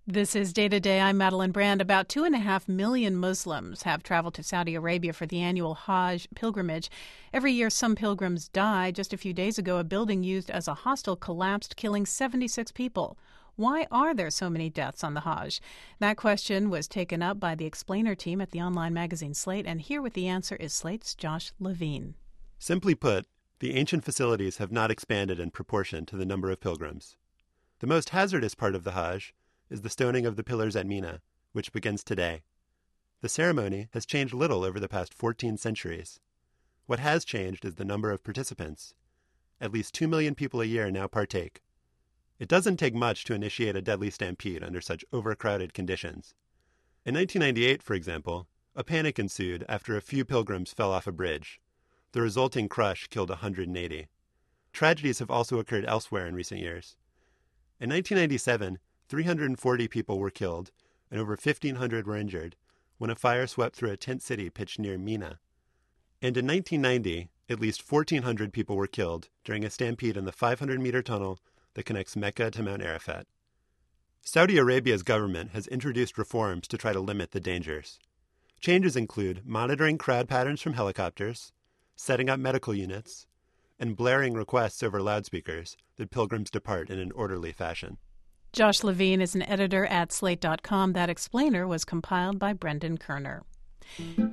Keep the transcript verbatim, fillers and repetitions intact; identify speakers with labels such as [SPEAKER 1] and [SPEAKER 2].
[SPEAKER 1] This is Day to Day. I'm Madeline Brand. About two and a half million Muslims have traveled to Saudi Arabia for the annual Hajj pilgrimage. Every year, some pilgrims die. Just a few days ago, a building used as a hostel collapsed, killing seventy-six people. Why are there so many deaths on the Hajj? That question was taken up by the Explainer team at the online magazine Slate, and here with the answer is Slate's Josh Levine.
[SPEAKER 2] Simply put, the ancient facilities have not expanded in proportion to the number of pilgrims. The most hazardous part of the Hajj is the stoning of the pillars at Mina, which begins today. The ceremony has changed little over the past fourteen centuries. What has changed is the number of participants. At least two million people a year now partake. It doesn't take much to initiate a deadly stampede under such overcrowded conditions. In nineteen ninety-eight, for example, a panic ensued after a few pilgrims fell off a bridge. The resulting crush killed one hundred eighty. Tragedies have also occurred elsewhere in recent years. In nineteen ninety-seven, three hundred forty people were killed and over fifteen hundred were injured when a fire swept through a tent city pitched near Mina. And in nineteen ninety, at least fourteen hundred people were killed during a stampede in the five hundred meter tunnel that connects Mecca to Mount Arafat. Saudi Arabia's government has introduced reforms to try to limit the dangers. Changes include monitoring crowd patterns from helicopters, setting up medical units, and blaring requests over loudspeakers that pilgrims depart in an orderly fashion.
[SPEAKER 1] Josh Levine is an editor at Slate dot com. That explainer was compiled by Brendan Kerner.